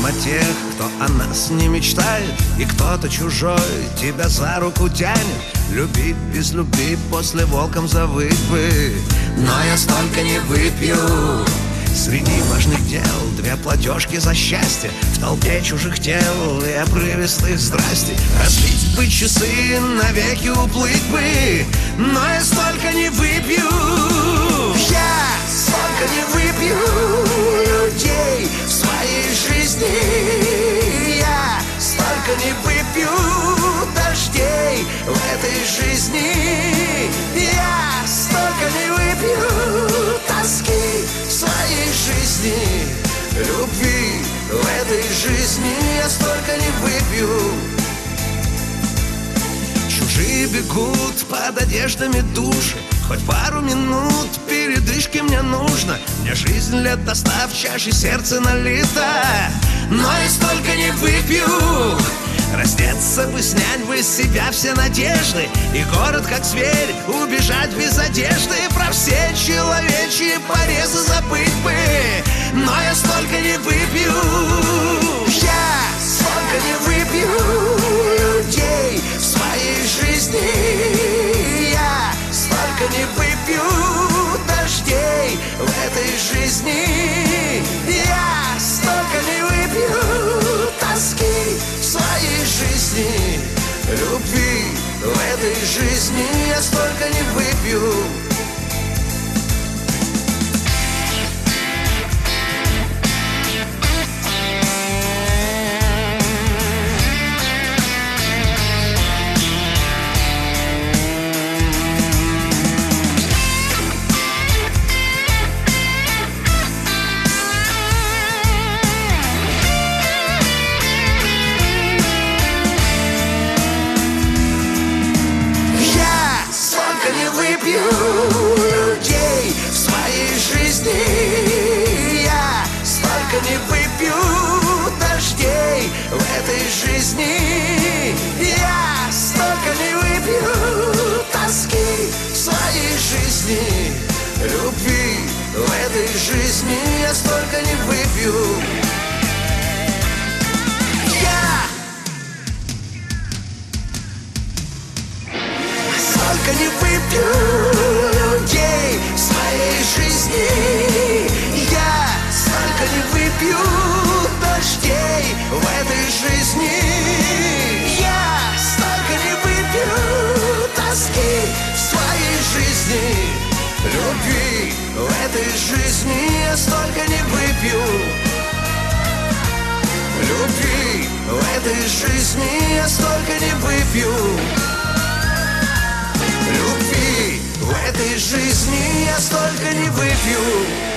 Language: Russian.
о тех, кто о нас не мечтает, и кто-то чужой тебя за руку тянет. Любить без любви после волком завыть бы, но я столько не выпью. Среди важных дел две платежки за счастье, в толпе чужих тел и обрывистых здрасте. Разбить бы часы, навеки уплыть бы, но я столько не выпью. Я столько не выпью людей в своей жизни. Я столько не выпью дождей в этой жизни. Я столько не выпью тоски в своей жизни. Любви в этой жизни я столько не выпью. Чужие бегут под одеждами души, хоть пару минут передышки мне нужно. Мне жизнь лет достав, чаши сердце налито, но я столько не выпью. Раздеться бы, снять бы с себя все надежды, и город как зверь убежать без одежды. Про все человечьи порезы забыть бы, но я столько не выпью. Я столько не выпью людей в своей жизни. Я столько не выпью дождей в этой жизни. Я столько не выпью тоски в своей жизни. Любви в этой жизни я столько не выпью. Людей в своей жизни. Я столько не выпью дождей в этой жизни. Я столько не выпью тоски в своей жизни. Любви в этой жизни я столько не выпью. Столько не выпью людей в своей жизни. Я столько не выпью дождей в этой жизни. Я столько не выпью тоски в своей жизни. Любви в этой жизни я столько не выпью. Любви в этой жизни я столько не выпью. Любви в этой жизни я столько не выпью.